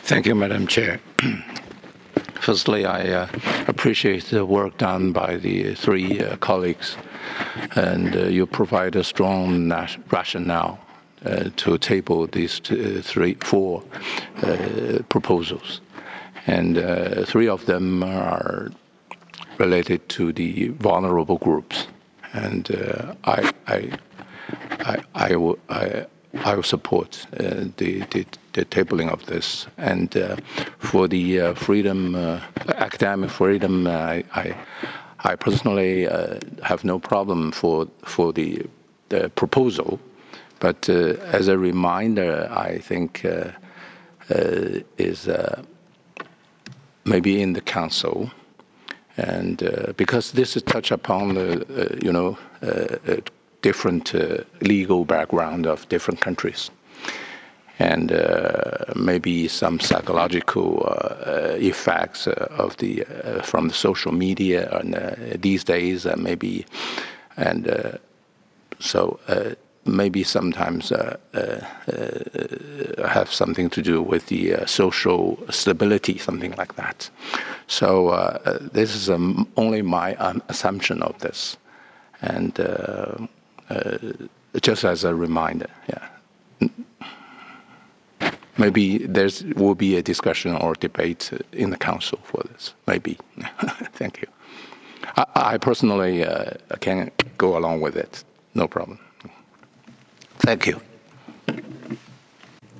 Thank you, Madam Chair. Firstly, I appreciate the work done by the three colleagues, and you provide a strong rationale to table these four proposals. And three of them are related to the vulnerable groups. And I will support the tabling of this. And for the academic freedom, I personally have no problem for the proposal. But as a reminder, I think is maybe in the council, and because this is touch upon the different legal background of different countries, and maybe some psychological effects of the from the social media and these days, maybe, and so maybe sometimes have something to do with the social stability, something like that. So this is only my assumption of this, and just as a reminder, yeah. Maybe there will be a discussion or debate in the council for this. Maybe. Thank you. I personally can go along with it. No problem. Thank you.